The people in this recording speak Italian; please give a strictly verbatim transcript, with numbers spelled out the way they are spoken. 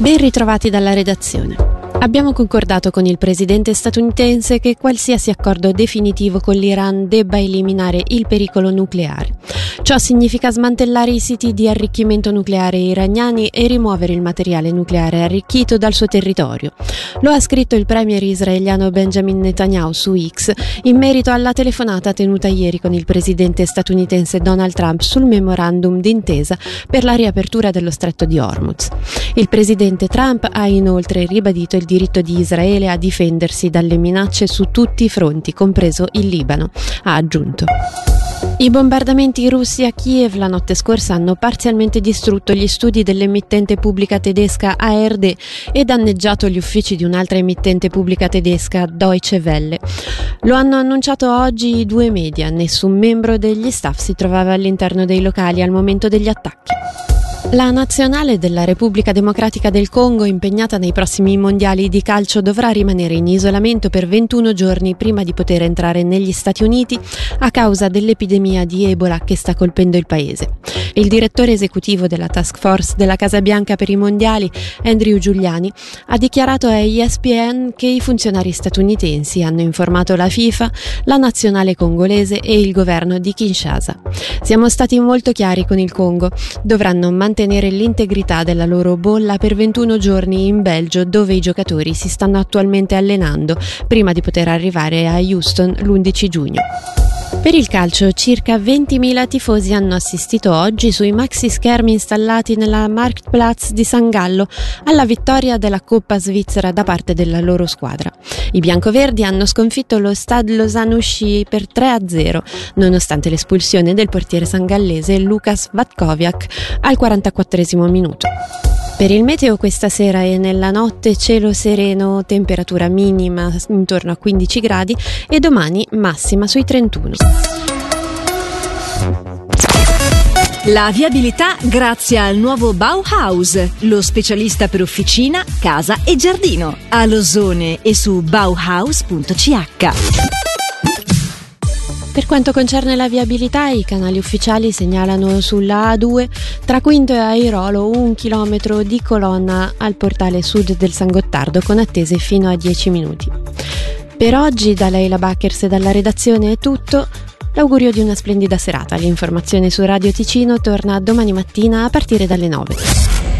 Ben ritrovati dalla redazione. Abbiamo concordato con il presidente statunitense che qualsiasi accordo definitivo con l'Iran debba eliminare il pericolo nucleare. Ciò significa smantellare i siti di arricchimento nucleare iraniani e rimuovere il materiale nucleare arricchito dal suo territorio. Lo ha scritto il premier israeliano Benjamin Netanyahu su X in merito alla telefonata tenuta ieri con il presidente statunitense Donald Trump sul memorandum d'intesa per la riapertura dello stretto di Hormuz. Il presidente Trump ha inoltre ribadito il diritto di Israele a difendersi dalle minacce su tutti i fronti, compreso il Libano, ha aggiunto. I bombardamenti russi a Kiev la notte scorsa hanno parzialmente distrutto gli studi dell'emittente pubblica tedesca A R D e danneggiato gli uffici di un'altra emittente pubblica tedesca, Deutsche Welle. Lo hanno annunciato oggi i due media. Nessun membro degli staff si trovava all'interno dei locali al momento degli attacchi. La nazionale della Repubblica Democratica del Congo, impegnata nei prossimi mondiali di calcio, dovrà rimanere in isolamento per ventuno giorni prima di poter entrare negli Stati Uniti a causa dell'epidemia di Ebola che sta colpendo il paese. Il direttore esecutivo della Task Force della Casa Bianca per i mondiali, Andrew Giuliani, ha dichiarato a E S P N che i funzionari statunitensi hanno informato la FIFA, la nazionale congolese e il governo di Kinshasa. Siamo stati molto chiari con il Congo, dovranno mantenere l'integrità della loro bolla per ventuno giorni in Belgio, dove i giocatori si stanno attualmente allenando prima di poter arrivare a Houston l'undici giugno. Per il calcio, circa ventimila tifosi hanno assistito oggi sui maxi schermi installati nella Marktplatz di San Gallo alla vittoria della Coppa Svizzera da parte della loro squadra. I biancoverdi hanno sconfitto lo Stade Lausanne-Ouchy per tre a zero, nonostante l'espulsione del portiere sangallese Lukas Vatkoviak al quarantaquattresimo minuto. Per il meteo questa sera e nella notte cielo sereno, temperatura minima intorno a quindici gradi e domani massima sui trentuno. La viabilità grazie al nuovo Bauhaus, lo specialista per officina, casa e giardino. A Losone e su bauhaus punto c h. Per quanto concerne la viabilità, i canali ufficiali segnalano sulla A due tra Quinto e Airolo un chilometro di colonna al portale sud del San Gottardo con attese fino a dieci minuti. Per oggi da Leila Backers e dalla redazione è tutto. L'augurio di una splendida serata. L'informazione su Radio Ticino torna domani mattina a partire dalle nove.